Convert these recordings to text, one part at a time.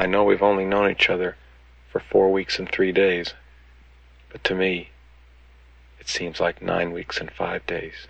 I know we've only known each other for 4 weeks and 3 days, but to me, it seems like 9 weeks and 5 days.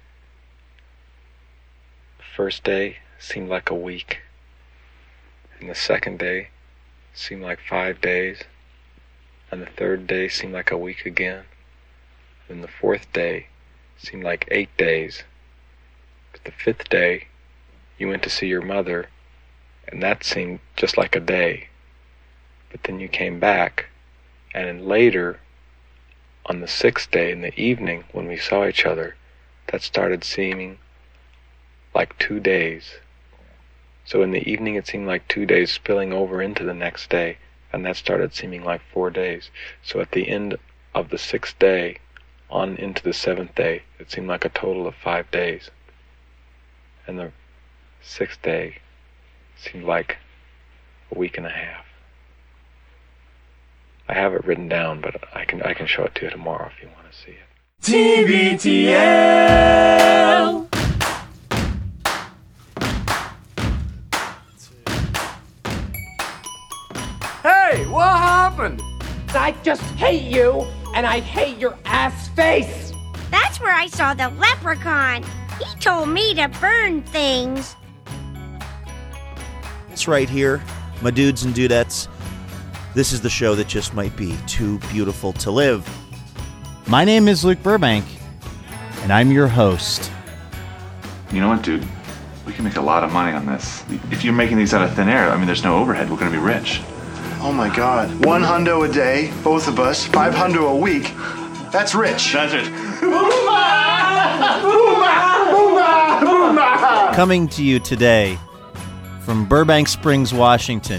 The first day seemed like a week, and the second day seemed like 5 days, and the third day seemed like a week again, and the fourth day seemed like 8 days. But the fifth day, you went to see your mother, and that seemed just like a day. But then you came back, and then later, on the sixth day in the evening when we saw each other, that started seeming like 2 days. So in the evening it seemed like 2 days spilling over into the next day, and that started seeming like 4 days. So at the end of the sixth day, on into the seventh day, it seemed like a total of 5 days. And the sixth day seemed like a week and a half. I have it written down, but I can show it to you tomorrow if you want to see it. TBTL. Hey, what happened? I just hate you, and I hate your ass face! That's where I saw the leprechaun. He told me to burn things. It's right here, my dudes and dudettes. This is the show that just might be too beautiful to live. My name is Luke Burbank, and I'm your host. You know what, dude? We can make a lot of money on this. If you're making these out of thin air, I mean, there's no overhead. We're going to be rich. Oh my God. $100 a day, both of us, $500 a week. That's rich. That's it. Coming to you today from Burbank Springs, Washington.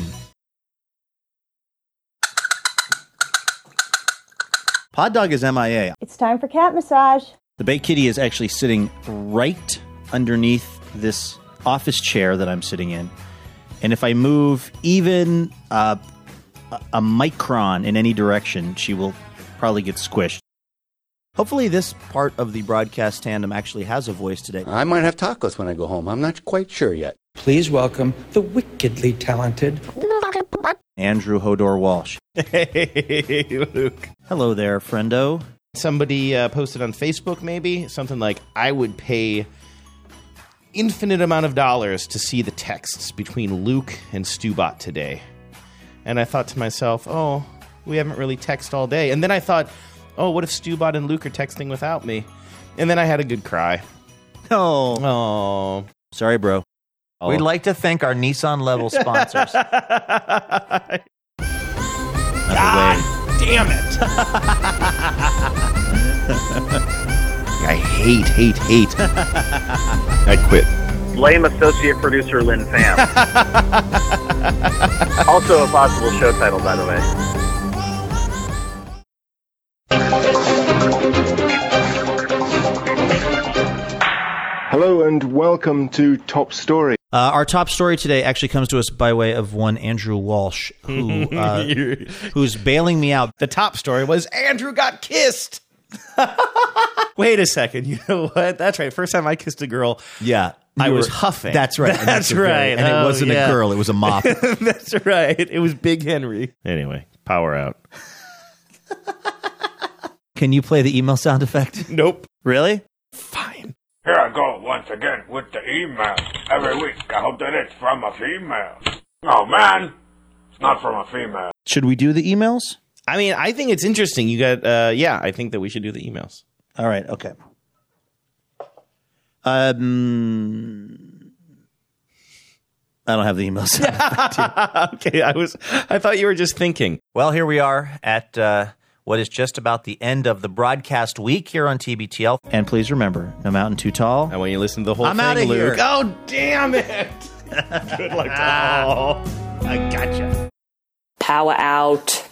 Pod Dog is MIA. It's time for cat massage. The Bay Kitty is actually sitting right underneath this office chair that I'm sitting in. And if I move even a micron in any direction, she will probably get squished. Hopefully this part of the broadcast tandem actually has a voice today. I might have tacos when I go home. I'm not quite sure yet. Please welcome the wickedly talented Andrew Hodor Walsh. Hey, Luke. Hello there, friendo. Somebody posted on Facebook, maybe, something like, I would pay infinite amount of dollars to see the texts between Luke and Stubot today. And I thought to myself, oh, we haven't really texted all day. And then I thought, oh, what if Stubot and Luke are texting without me? And then I had a good cry. Oh. Sorry, bro. Oh. We'd like to thank our Nissan Level sponsors. God damn it. I hate. I quit. Lame associate producer Lynn Pham. Also a possible show title, by the way. Hello and welcome to Top Story. Our top story today actually comes to us by way of one Andrew Walsh, who's bailing me out. The top story was Andrew got kissed. Wait a second. You know what? That's right. First time I kissed a girl. Yeah. I was huffing. That's right. That's right. And it wasn't a girl. It was a mop. That's right. It was Big Henry. Anyway, power out. Can you play the email sound effect? Nope. Really? Fine. Here I go once again with the email. Every week I hope that it's from a female. Oh man, it's not from a female. Should we do the emails? I mean, I think it's interesting. You got, I think that we should do the emails. All right. Okay. I don't have the email sound effect. Okay. I thought you were just thinking. Well, here we are at what is just about the end of the broadcast week here on TBTL. And please remember, no mountain too tall. And when you listen to the whole I'm thing, out of Luke. here. Oh, damn it. Good luck. Oh, I gotcha. Power out.